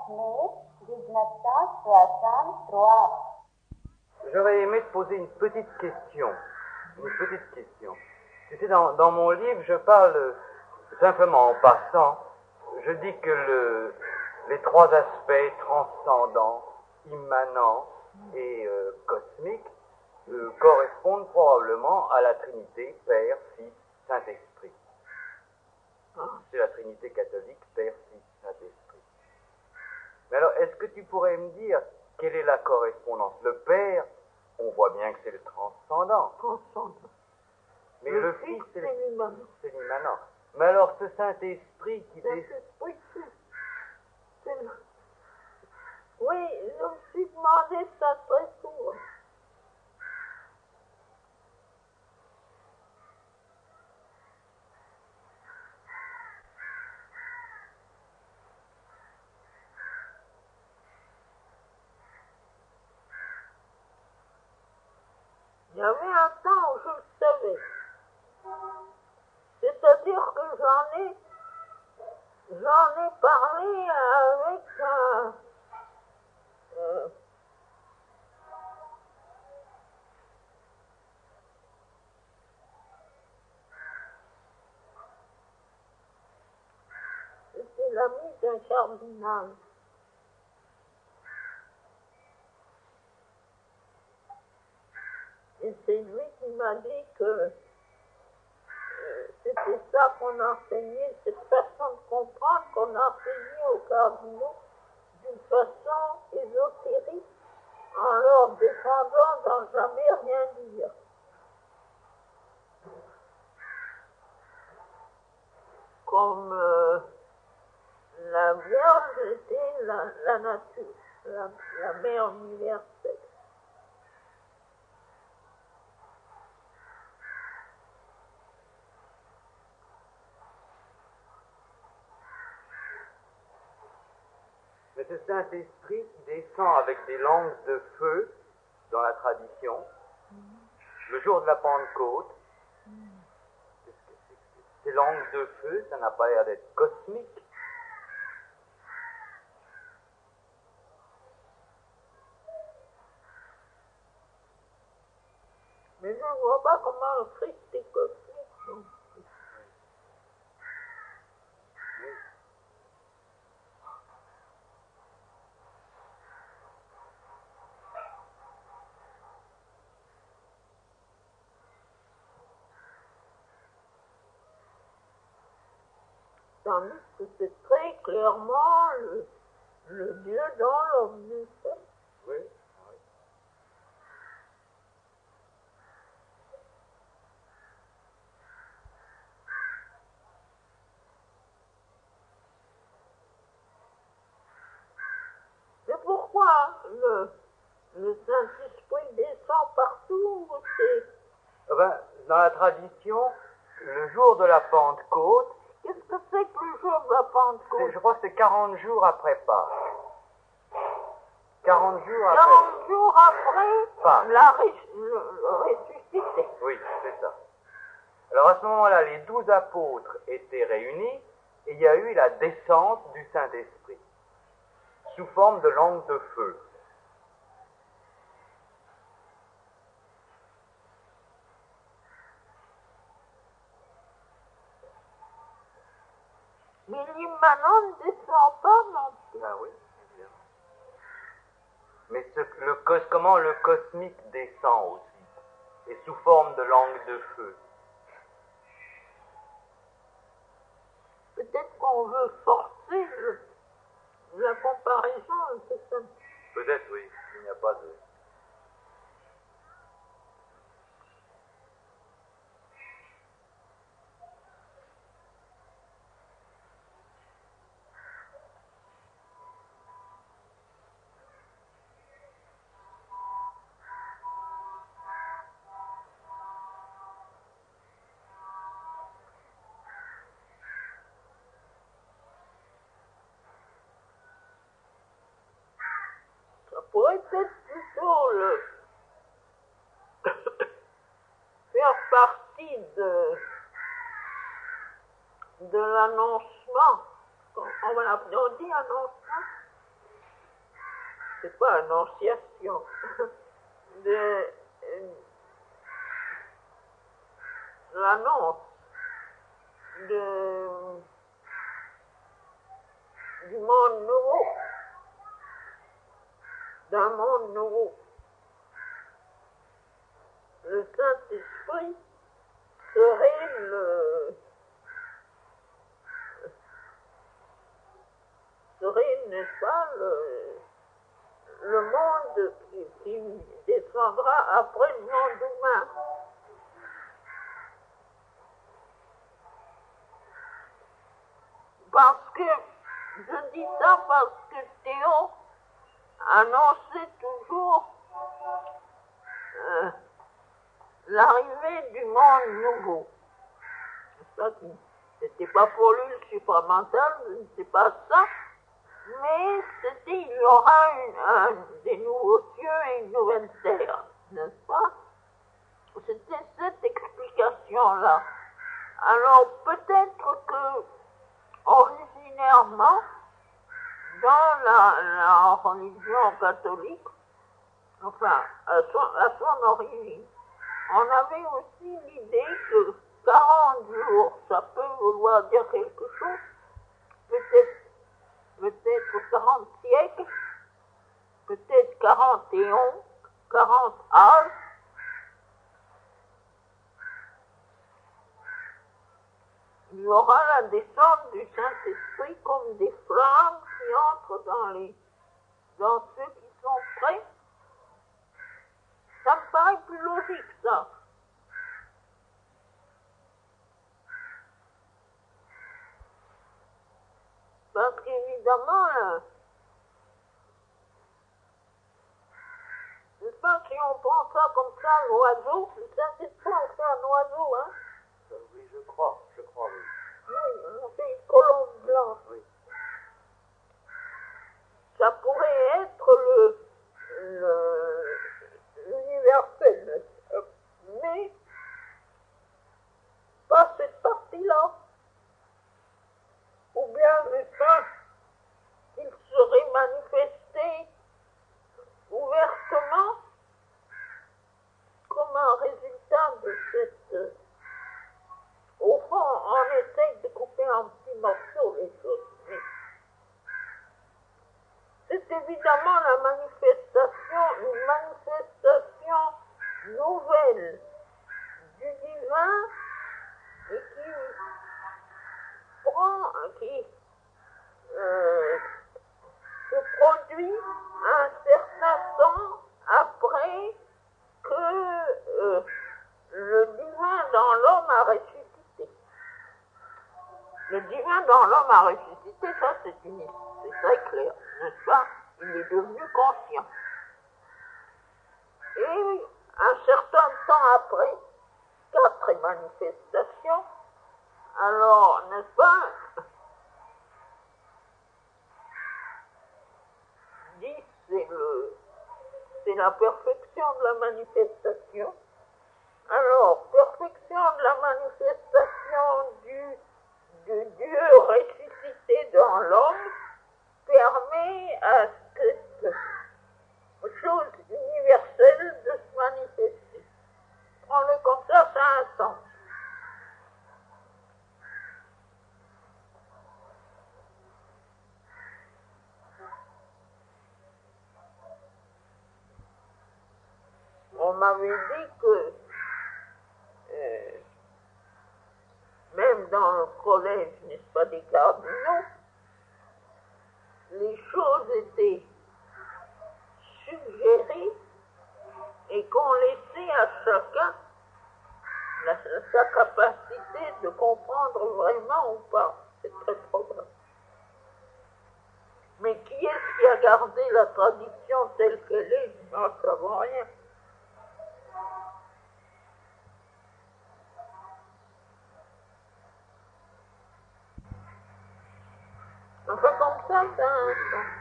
mai 1963. J'aurais aimé te poser une petite question. Tu sais, dans mon livre, je parle simplement en passant. Je dis que les trois aspects transcendants, immanents et cosmiques correspondent probablement à la Trinité, Père, Fils, Saint-Esprit. C'est la Trinité catholique, Père, Fils, Saint-Esprit. Mais alors, est-ce que tu pourrais me dire quelle est la correspondance? Le Père, on voit bien que c'est le transcendant. Mais le Fils, c'est l'immanent. Mais alors, ce Saint-Esprit qui Saint-Esprit, oui, je me suis demandé ça très souvent. Il y avait un temps où je le savais. C'est-à-dire que j'en ai parlé avec c'était l'ami d'un cardinal. Et c'est lui qui m'a dit que c'était ça qu'on enseignait, cette façon de comprendre qu'on enseignait aux cardinaux d'une façon ésotérique, en leur défendant d'en jamais rien dire. Comme la Vierge était la nature, la mère universelle. Mais ce Saint-Esprit qui descend avec des langues de feu dans la tradition, le jour de la Pentecôte, ces langues de feu, ça n'a pas l'air d'être cosmique. Mais je ne vois pas comment le Christ est cosmique. Tandis que c'est très clairement le Dieu dans l'homme, n'est-ce pas? Oui. Mais pourquoi le Saint-Esprit descend partout? Dans la tradition, le jour de la Pentecôte, Qu'est-ce que c'est que le jour de la Pentecôte? je crois que c'est 40 jours après Pâques. 40 jours après. 40 jours après Pâques. le ressuscité. Oui, c'est ça. Alors à ce moment-là, les 12 apôtres étaient réunis et il y a eu la descente du Saint-Esprit sous forme de langue de feu. Mais l'immanent ne descend pas non plus. Ah oui, bien. Mais comment le cosmique descend aussi, et sous forme de langue de feu. Peut-être qu'on veut forcer la comparaison, c'est ça. Peut-être, oui, il n'y a pas de... Ça pourrait être plutôt faire partie de l'annoncement. On dit annoncement, c'est pas annonciation, de l'annonce du monde nouveau, d'un monde nouveau. Le Saint-Esprit serait, n'est-ce pas, le monde qui descendra après le monde humain. Parce que, je dis ça parce que Théo annonçait toujours l'arrivée du monde nouveau. C'était pas pour lui le supramental, c'est pas ça, mais c'était il y aura des nouveaux cieux et une nouvelle terre, n'est-ce pas? C'était cette explication-là. Alors peut-être que originairement, dans la religion catholique, enfin à son origine, on avait aussi l'idée que 40 jours, ça peut vouloir dire quelque chose, peut-être 40 siècles, peut-être 41, 40 âges. Il y aura la descente du Saint-Esprit comme des flammes qui entrent dans ceux qui sont prêts. Ça me paraît plus logique, ça. Parce qu'évidemment, je sais pas si on prend ça comme ça, l'oiseau, le Saint-Esprit, on fait un oiseau, hein? Oui, je crois, oui. Oui, on fait une colombe blanche. Oui. Ça pourrait être l'universel, mais pas cette partie-là. Ou bien le Saint, il serait manifesté ouvertement comme un résultat de cette... Au fond, on essaye de couper en petits morceaux les choses, mais c'est évidemment une manifestation nouvelle du divin et qui se produit un certain temps après que le divin dans l'homme a ressuscité. Le divin dans l'homme a ressuscité, ça c'est très clair, n'est-ce pas? Il est devenu conscient. Et un certain temps après, 4 manifestations, alors, n'est-ce pas? 10, c'est la perfection de la manifestation. Alors, perfection de la manifestation du Dieu ressuscité dans l'homme permet à cette chose universelle de se manifester. Prends-le comme ça a un sens. On m'avait dit que même dans le collège, n'est-ce pas, des cardinaux, les choses étaient suggérées et qu'on laissait à chacun sa capacité de comprendre vraiment ou pas. C'est très probable. Mais qui est-ce qui a gardé la tradition telle qu'elle est? Nous n'en savons rien. Enfin, comme ça a un sens.